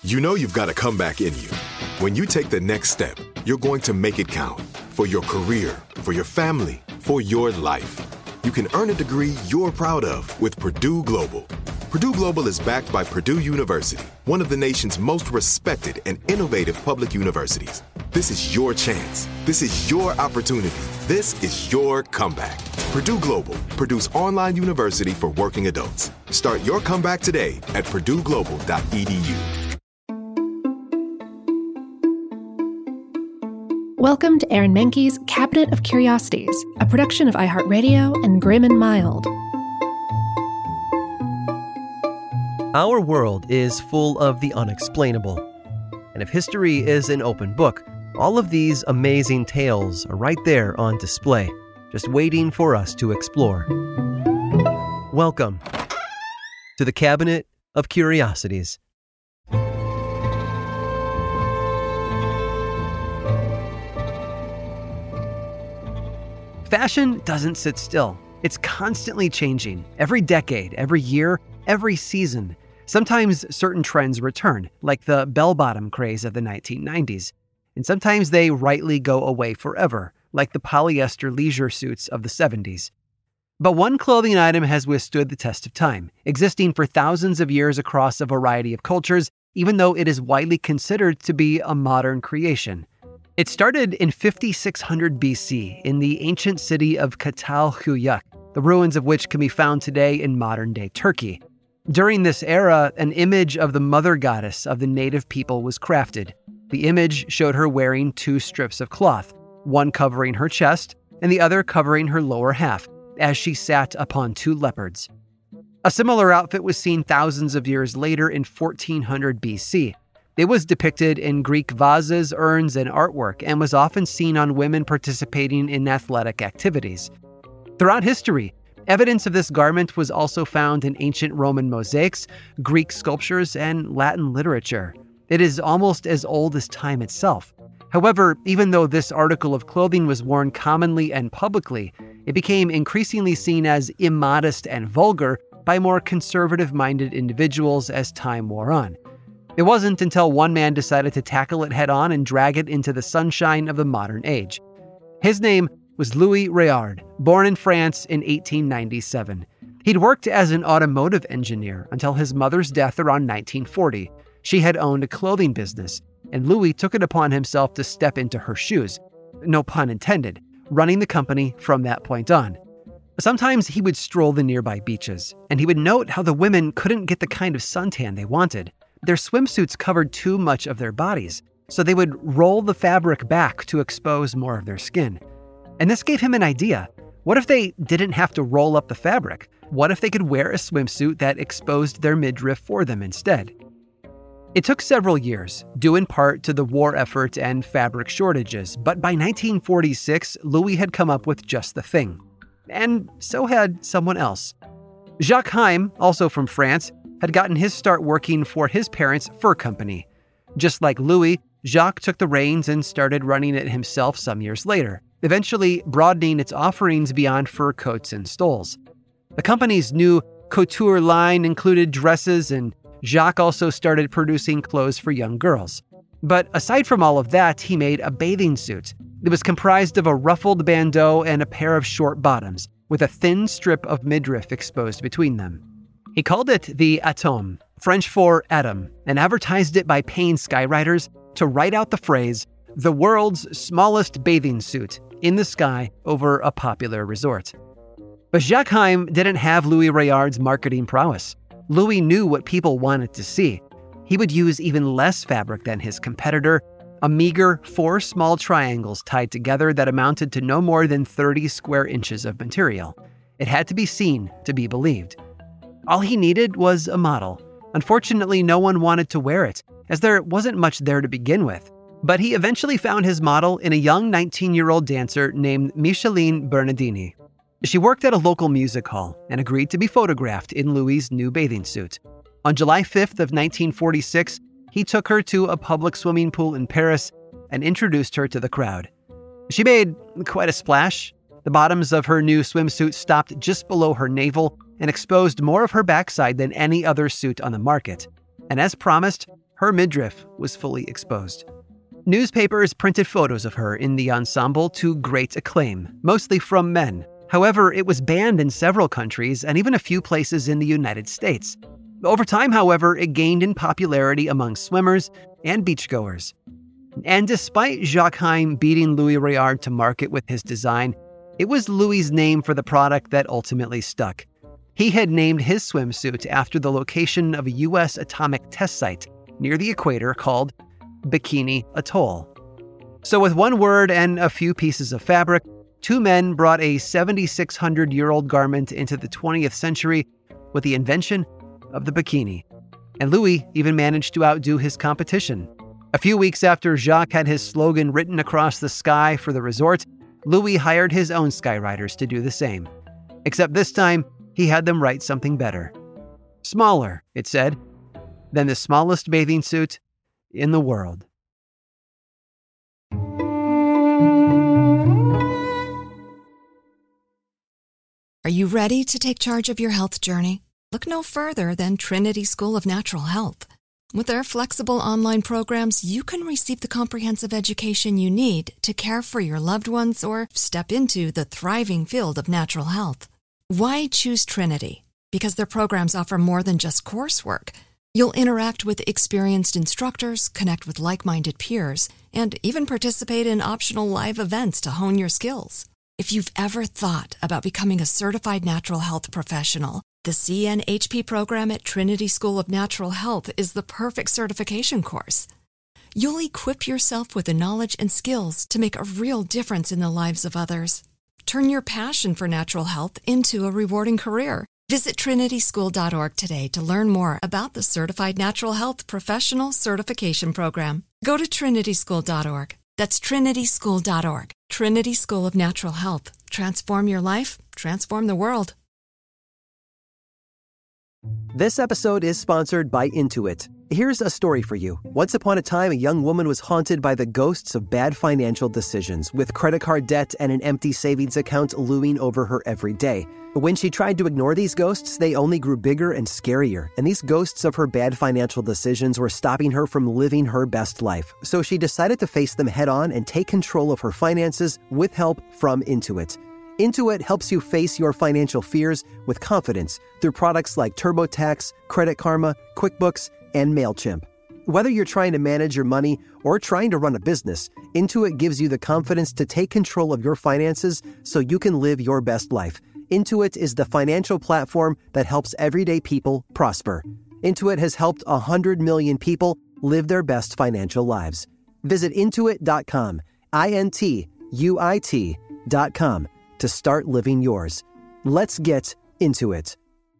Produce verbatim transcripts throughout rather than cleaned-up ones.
You know you've got a comeback in you. When you take the next step, you're going to make it count. For your career, for your family, for your life. You can earn a degree you're proud of with Purdue Global. Purdue Global is backed by Purdue University, one of the nation's most respected and innovative public universities. This is your chance. This is your opportunity. This is your comeback. Purdue Global, Purdue's online university for working adults. Start your comeback today at purdue global dot e d u. Welcome to Aaron Mahnke's Cabinet of Curiosities, a production of iHeartRadio and Grim and Mild. Our world is full of the unexplainable. And if history is an open book, all of these amazing tales are right there on display, just waiting for us to explore. Welcome to the Cabinet of Curiosities. Fashion doesn't sit still. It's constantly changing. Every decade, every year, every season. Sometimes certain trends return, like the bell-bottom craze of the nineteen nineties. And sometimes they rightly go away forever, like the polyester leisure suits of the seventies. But one clothing item has withstood the test of time, existing for thousands of years across a variety of cultures, even though it is widely considered to be a modern creation. It started in fifty-six hundred B C in the ancient city of Çatalhöyük, the ruins of which can be found today in modern-day Turkey. During this era, an image of the mother goddess of the native people was crafted. The image showed her wearing two strips of cloth, one covering her chest and the other covering her lower half, as she sat upon two leopards. A similar outfit was seen thousands of years later in fourteen hundred B C. It was depicted in Greek vases, urns, and artwork, and was often seen on women participating in athletic activities. Throughout history, evidence of this garment was also found in ancient Roman mosaics, Greek sculptures, and Latin literature. It is almost as old as time itself. However, even though this article of clothing was worn commonly and publicly, it became increasingly seen as immodest and vulgar by more conservative-minded individuals as time wore on. It wasn't until one man decided to tackle it head-on and drag it into the sunshine of the modern age. His name was Louis Réard, born in France in eighteen ninety-seven. He'd worked as an automotive engineer until his mother's death around nineteen forty. She had owned a clothing business, and Louis took it upon himself to step into her shoes. No pun intended, running the company from that point on. Sometimes he would stroll the nearby beaches, and he would note how the women couldn't get the kind of suntan they wanted. Their swimsuits covered too much of their bodies, so they would roll the fabric back to expose more of their skin. And this gave him an idea. What if they didn't have to roll up the fabric? What if they could wear a swimsuit that exposed their midriff for them instead? It took several years, due in part to the war effort and fabric shortages, but by nineteen forty-six, Louis had come up with just the thing. And so had someone else. Jacques Heim, also from France, had gotten his start working for his parents' fur company. Just like Louis, Jacques took the reins and started running it himself some years later, eventually broadening its offerings beyond fur coats and stoles. The company's new couture line included dresses, and Jacques also started producing clothes for young girls. But aside from all of that, he made a bathing suit. It was comprised of a ruffled bandeau and a pair of short bottoms, with a thin strip of midriff exposed between them. He called it the Atom, French for atom, and advertised it by paying skywriters to write out the phrase, "the world's smallest bathing suit," in the sky over a popular resort. But Jacques Heim didn't have Louis Réard's marketing prowess. Louis knew what people wanted to see. He would use even less fabric than his competitor, a meager four small triangles tied together that amounted to no more than thirty square inches of material. It had to be seen to be believed. All he needed was a model. Unfortunately, no one wanted to wear it, as there wasn't much there to begin with. But he eventually found his model in a young nineteen-year-old dancer named Micheline Bernardini. She worked at a local music hall and agreed to be photographed in Louis' new bathing suit. On July fifth of nineteen forty-six, he took her to a public swimming pool in Paris and introduced her to the crowd. She made quite a splash. The bottoms of her new swimsuit stopped just below her navel and exposed more of her backside than any other suit on the market. And as promised, her midriff was fully exposed. Newspapers printed photos of her in the ensemble to great acclaim, mostly from men. However, it was banned in several countries and even a few places in the United States. Over time, however, it gained in popularity among swimmers and beachgoers. And despite Jacques Heim beating Louis Réard to market with his design, it was Louis's name for the product that ultimately stuck. He had named his swimsuit after the location of a U S atomic test site near the equator called Bikini Atoll. So with one word and a few pieces of fabric, two men brought a seventy-six hundred year old garment into the twentieth century with the invention of the bikini. And Louis even managed to outdo his competition. A few weeks after Jacques had his slogan written across the sky for the resort, Louis hired his own skywriters to do the same. Except this time, he had them write something better. Smaller, it said, than the smallest bathing suit in the world. Are you ready to take charge of your health journey? Look no further than Trinity School of Natural Health. With their flexible online programs, you can receive the comprehensive education you need to care for your loved ones or step into the thriving field of natural health. Why choose Trinity? Because their programs offer more than just coursework. You'll interact with experienced instructors, connect with like-minded peers, and even participate in optional live events to hone your skills. If you've ever thought about becoming a certified natural health professional, the C N H P program at Trinity School of Natural Health is the perfect certification course. You'll equip yourself with the knowledge and skills to make a real difference in the lives of others. Turn your passion for natural health into a rewarding career. Visit trinity school dot org today to learn more about the Certified Natural Health Professional Certification Program. Go to trinity school dot org. That's trinity school dot org. Trinity School of Natural Health. Transform your life, transform the world. This episode is sponsored by Intuit. Here's a story for you. Once upon a time, a young woman was haunted by the ghosts of bad financial decisions, with credit card debt and an empty savings account looming over her every day. When she tried to ignore these ghosts, they only grew bigger and scarier, and these ghosts of her bad financial decisions were stopping her from living her best life. So she decided to face them head on and take control of her finances with help from Intuit. Intuit helps you face your financial fears with confidence through products like TurboTax, Credit Karma, QuickBooks, and MailChimp. Whether you're trying to manage your money or trying to run a business, Intuit gives you the confidence to take control of your finances so you can live your best life. Intuit is the financial platform that helps everyday people prosper. Intuit has helped one hundred million people live their best financial lives. Visit intuit dot com, I N T U I T dot com, to start living yours. Let's get into it.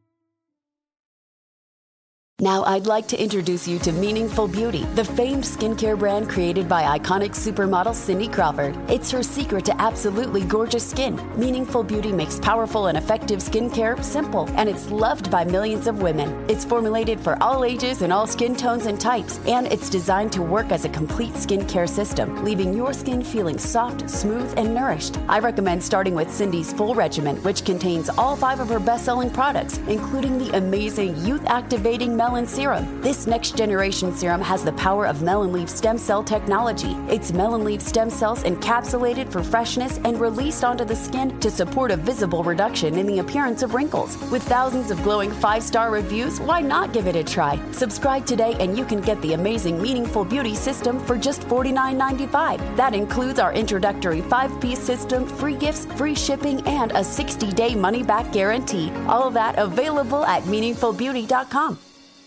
Now I'd like to introduce you to Meaningful Beauty, the famed skincare brand created by iconic supermodel Cindy Crawford. It's her secret to absolutely gorgeous skin. Meaningful Beauty makes powerful and effective skincare simple, and it's loved by millions of women. It's formulated for all ages and all skin tones and types, and it's designed to work as a complete skincare system, leaving your skin feeling soft, smooth, and nourished. I recommend starting with Cindy's full regimen, which contains all five of her best-selling products, including the amazing youth-activating Melon Serum. This next generation serum has the power of melon leaf stem cell technology. It's melon leaf stem cells encapsulated for freshness and released onto the skin to support a visible reduction in the appearance of wrinkles. With thousands of glowing five-star reviews, why not give it a try? Subscribe today and you can get the amazing Meaningful Beauty system for just forty-nine ninety-five. That includes our introductory five-piece system, free gifts, free shipping, and a sixty-day money-back guarantee. All of that available at meaningful beauty dot com.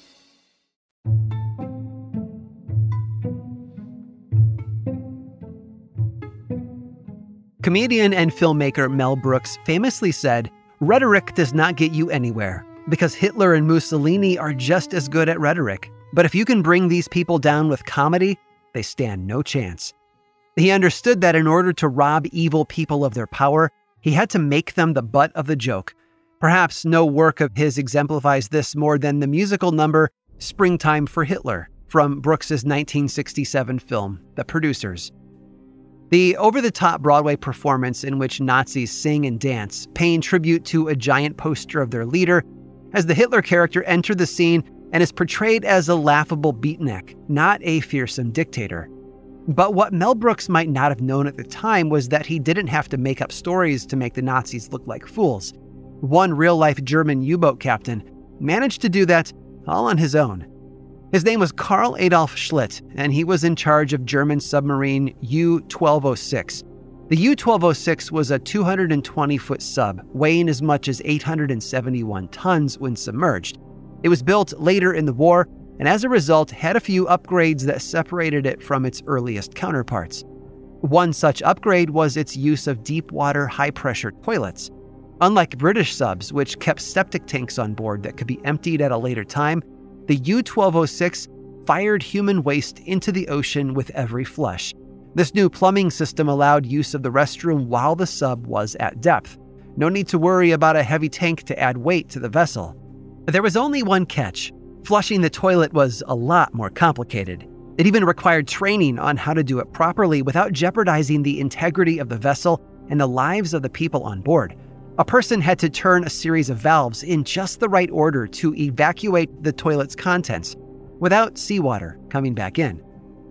Comedian and filmmaker Mel Brooks famously said, "Rhetoric does not get you anywhere, because Hitler and Mussolini are just as good at rhetoric. But if you can bring these people down with comedy, they stand no chance." He understood that in order to rob evil people of their power, he had to make them the butt of the joke. Perhaps no work of his exemplifies this more than the musical number Springtime for Hitler from Brooks's nineteen sixty-seven film, The Producers. The over-the-top Broadway performance in which Nazis sing and dance, paying tribute to a giant poster of their leader, as the Hitler character entered the scene and is portrayed as a laughable beatnik, not a fearsome dictator. But what Mel Brooks might not have known at the time was that he didn't have to make up stories to make the Nazis look like fools. One real-life German U-boat captain managed to do that all on his own. His name was Karl Adolf Schlitt, and he was in charge of German submarine U twelve oh six. The U twelve oh six was a two hundred twenty foot sub, weighing as much as eight hundred seventy-one tons when submerged. It was built later in the war, and as a result had a few upgrades that separated it from its earliest counterparts. One such upgrade was its use of deep-water, high-pressure toilets. Unlike British subs, which kept septic tanks on board that could be emptied at a later time, the U twelve oh six fired human waste into the ocean with every flush. This new plumbing system allowed use of the restroom while the sub was at depth. No need to worry about a heavy tank to add weight to the vessel. There was only one catch. Flushing the toilet was a lot more complicated. It even required training on how to do it properly without jeopardizing the integrity of the vessel and the lives of the people on board. A person had to turn a series of valves in just the right order to evacuate the toilet's contents without seawater coming back in.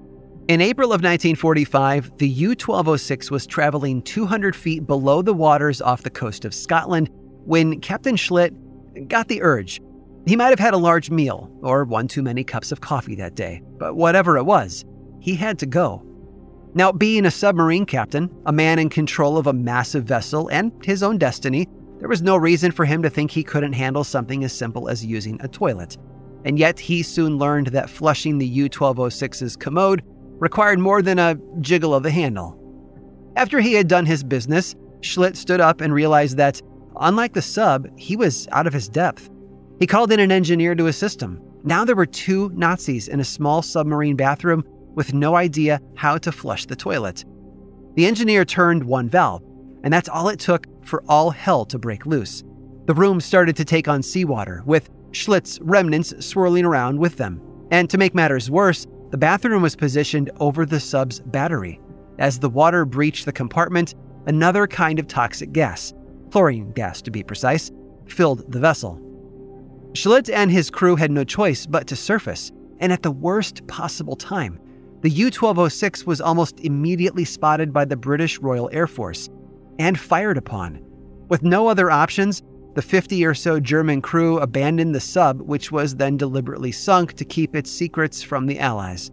In April of nineteen forty-five, the U twelve oh six was traveling two hundred feet below the waters off the coast of Scotland when Captain Schlitt got the urge. He might have had a large meal or one too many cups of coffee that day, but whatever it was, he had to go. Now, being a submarine captain, a man in control of a massive vessel and his own destiny, there was no reason for him to think he couldn't handle something as simple as using a toilet. And yet, he soon learned that flushing the U twelve oh six's commode required more than a jiggle of the handle. After he had done his business, Schlitt stood up and realized that, unlike the sub, he was out of his depth. He called in an engineer to assist him. Now there were two Nazis in a small submarine bathroom with no idea how to flush the toilet. The engineer turned one valve, and that's all it took for all hell to break loose. The room started to take on seawater, with Schlitt's remnants swirling around with them. And to make matters worse, the bathroom was positioned over the sub's battery. As the water breached the compartment, another kind of toxic gas, chlorine gas to be precise, filled the vessel. Schlitt and his crew had no choice but to surface, and at the worst possible time. The U twelve oh six was almost immediately spotted by the British Royal Air Force and fired upon. With no other options, the fifty or so German crew abandoned the sub, which was then deliberately sunk to keep its secrets from the Allies.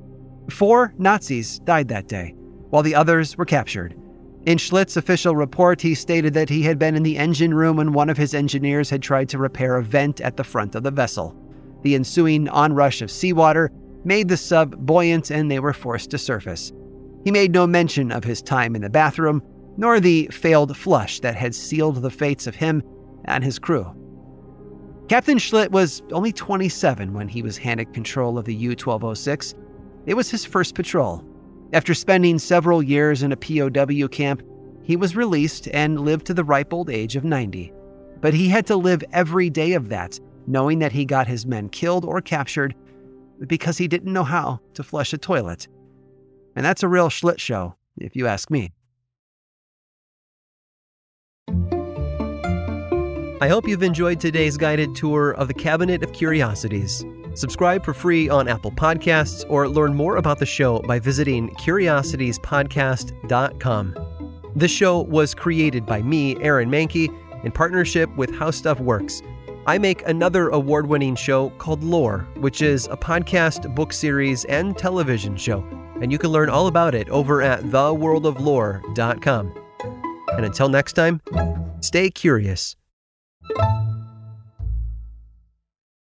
Four Nazis died that day, while the others were captured. In Schlitt's official report, he stated that he had been in the engine room when one of his engineers had tried to repair a vent at the front of the vessel. The ensuing onrush of seawater made the sub buoyant and they were forced to surface. He made no mention of his time in the bathroom, nor the failed flush that had sealed the fates of him and his crew. Captain Schlitt was only twenty-seven when he was handed control of the U twelve oh six. It was his first patrol. After spending several years in a P O W camp, he was released and lived to the ripe old age of ninety. But he had to live every day of that, knowing that he got his men killed or captured because he didn't know how to flush a toilet. And that's a real Schlitt show, if you ask me. I hope you've enjoyed today's guided tour of the Cabinet of Curiosities. Subscribe for free on Apple Podcasts or learn more about the show by visiting curiosities podcast dot com. This show was created by me, Aaron Mahnke, in partnership with How Stuff Works. I make another award-winning show called Lore, which is a podcast, book series, and television show, and you can learn all about it over at the world of lore dot com. And until next time, stay curious.